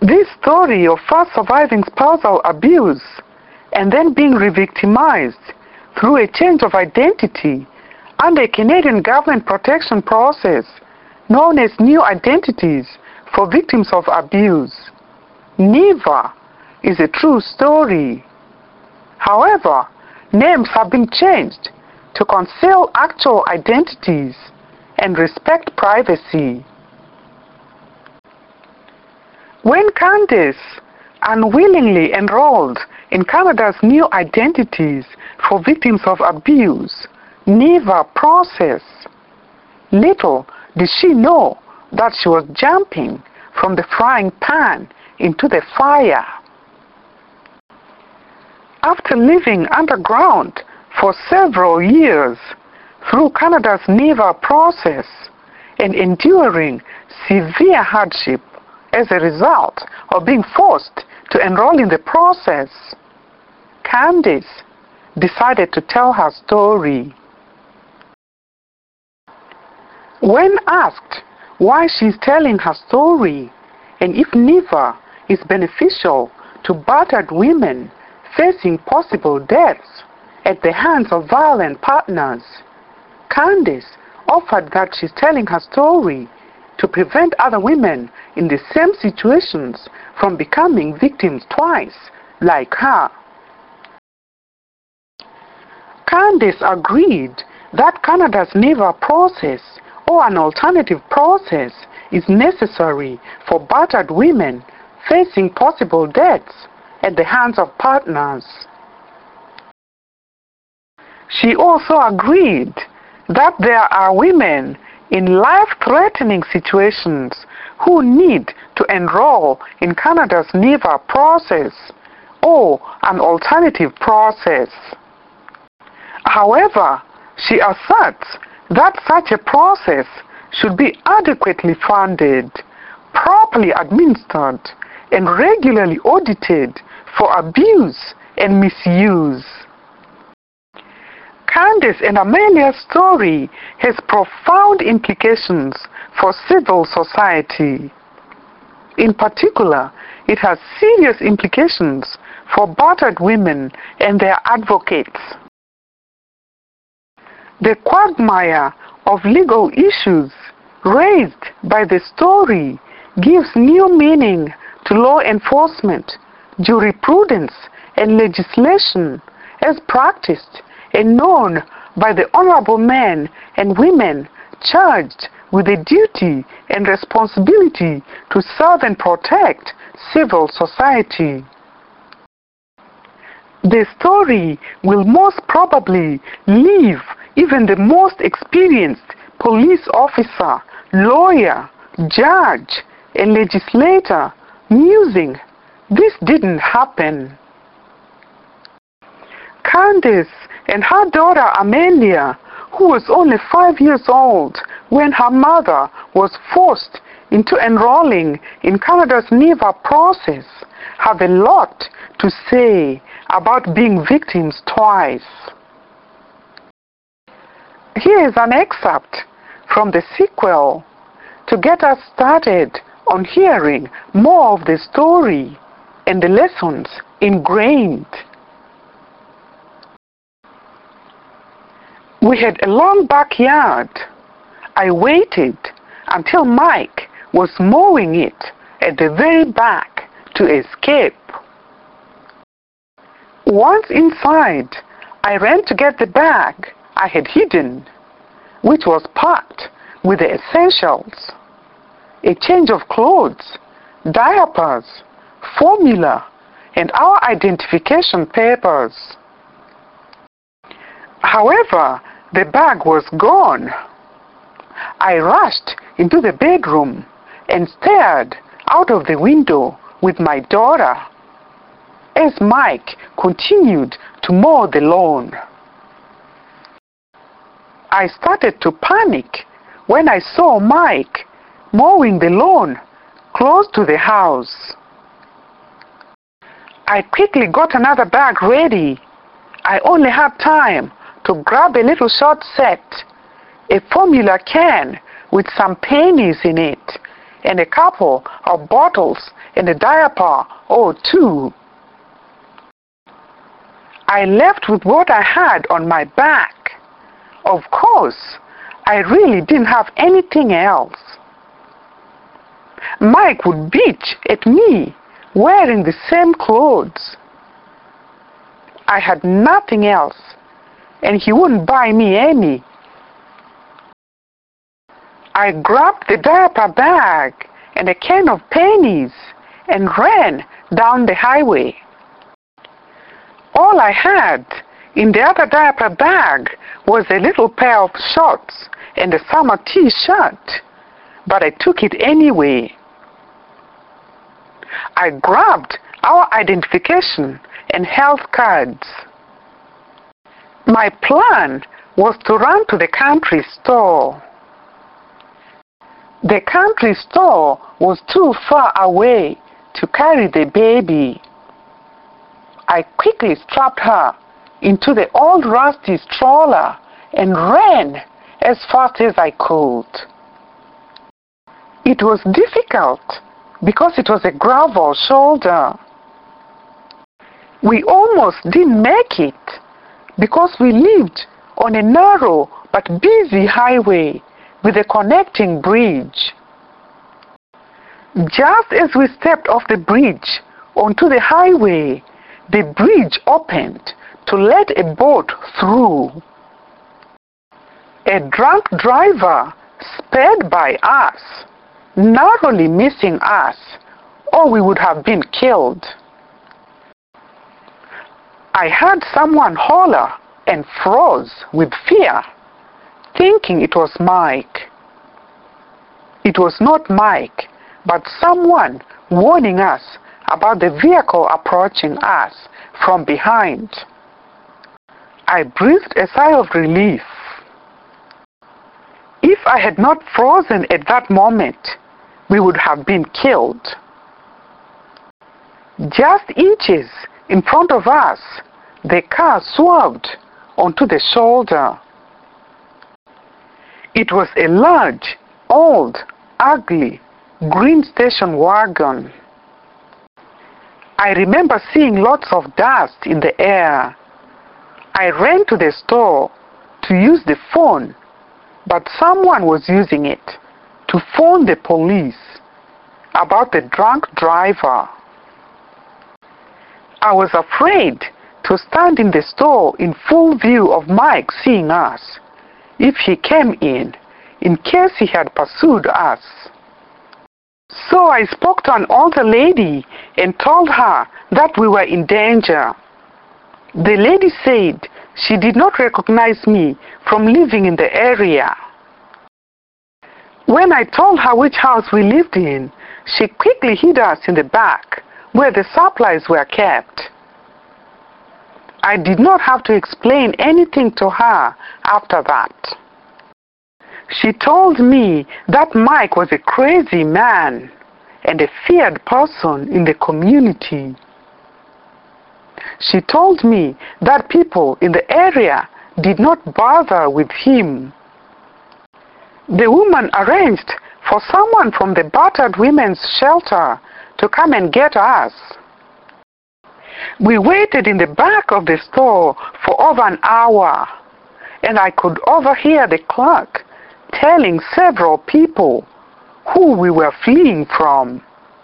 This story of first surviving spousal abuse and then being re-victimized through a change of identity under a Canadian government protection process known as New Identities for Victims of Abuse, NIVA, is a true story. However, names have been changed to conceal actual identities and respect privacy. When Candice unwillingly enrolled in Canada's New Identities for Victims of Abuse, NIVA process, little did she know that she was jumping from the frying pan into the fire. After living underground for several years through Canada's NIVA process and enduring severe hardship as a result of being forced to enroll in the process, Candice decided to tell her story. When asked why she is telling her story and if NIVA is beneficial to battered women facing possible deaths at the hands of violent partners, Candice offered that she's telling her story to prevent other women in the same situations from becoming victims twice, like her. Candice agreed that Canada's NIVA process or an alternative process is necessary for battered women facing possible deaths at the hands of partners. She also agreed that there are women in life-threatening situations who need to enroll in Canada's NIVA process or an alternative process. However, she asserts that such a process should be adequately funded, properly administered, and regularly audited for abuse and misuse. Candice and Amelia's story has profound implications for civil society. In particular, it has serious implications for battered women and their advocates. The quagmire of legal issues raised by the story gives new meaning to law enforcement, jurisprudence, and legislation as practiced and known by the honorable men and women charged with the duty and responsibility to serve and protect civil society. The story will most probably leave even the most experienced police officer, lawyer, judge, and legislator musing, "This didn't happen." Candice and her daughter Amelia, who was only 5 years old when her mother was forced into enrolling in Canada's NIVA process, have a lot to say about being victims twice. Here is an excerpt from the sequel to get us started on hearing more of the story and the lessons ingrained. We had a long backyard. I waited until Mike was mowing it at the very back to escape. Once inside, I ran to get the bag I had hidden, which was packed with the essentials: a change of clothes, diapers, formula, and our identification papers. However, the bag was gone. I rushed into the bedroom and stared out of the window with my daughter as Mike continued to mow the lawn. I started to panic when I saw Mike mowing the lawn close to the house. I quickly got another bag ready. I only had time to grab a little short set, a formula can with some pennies in it, and a couple of bottles and a diaper or two. I left with what I had on my back. Of course, I really didn't have anything else. Mike would bitch at me wearing the same clothes. I had nothing else, and he wouldn't buy me any. I grabbed the diaper bag and a can of pennies and ran down the highway. All I had in the other diaper bag was a little pair of shorts and a summer t-shirt, but I took it anyway. I grabbed our identification and health cards. My plan was to run to the country store. The country store was too far away to carry the baby. I quickly strapped her into the old rusty stroller and ran as fast as I could. It was difficult because it was a gravel shoulder. We almost didn't make it because we lived on a narrow but busy highway with a connecting bridge. Just as we stepped off the bridge onto the highway, the bridge opened to let a boat through. A drunk driver sped by us, narrowly missing us, or we would have been killed. I heard someone holler and froze with fear, thinking it was Mike. It was not Mike, but someone warning us about the vehicle approaching us from behind. I breathed a sigh of relief. If I had not frozen at that moment, we would have been killed. Just inches in front of us, the car swerved onto the shoulder. It was a large, old, ugly, green station wagon. I remember seeing lots of dust in the air. I ran to the store to use the phone, but someone was using it to phone the police about the drunk driver. I was afraid to stand in the store in full view of Mike seeing us if he came in case he had pursued us. So I spoke to an older lady and told her that we were in danger. The lady said she did not recognize me from living in the area. When I told her which house we lived in, she quickly hid us in the back where the supplies were kept. I did not have to explain anything to her after that. She told me that Mike was a crazy man and a feared person in the community. She told me that people in the area did not bother with him. The woman arranged for someone from the battered women's shelter to come and get us. We waited in the back of the store for over an hour, and I could overhear the clerk telling several people who we were fleeing from.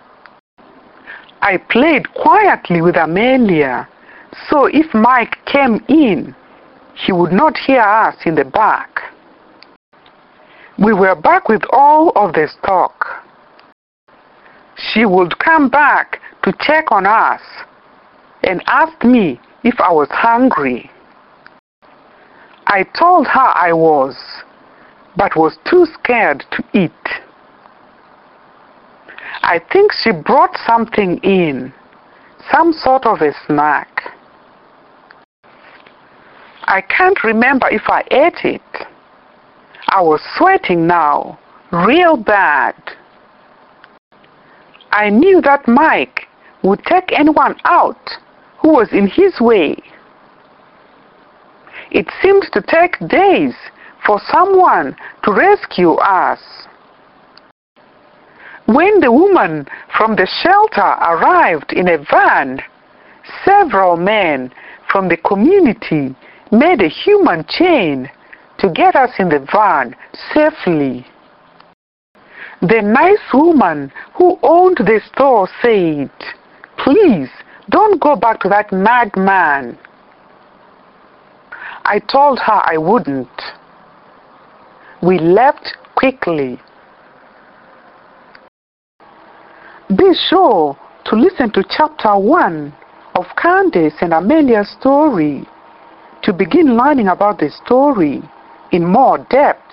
I played quietly with Amelia, so if Mike came in, he would not hear us in the back. We were back with all of the stock. She would come back to check on us and asked me if I was hungry. I told her I was, but was too scared to eat. I think she brought something in, some sort of a snack. I can't remember if I ate it. I was sweating now, real bad. I knew that Mike would take anyone out who was in his way. It seemed to take days for someone to rescue us. When the woman from the shelter arrived in a van, several men from the community made a human chain to get us in the van safely. The nice woman who owned the store said, "Please, don't go back to that madman." I told her I wouldn't. We left quickly. Be sure to listen to Chapter 1 of Candace and Amelia's story to begin learning about the story in more depth.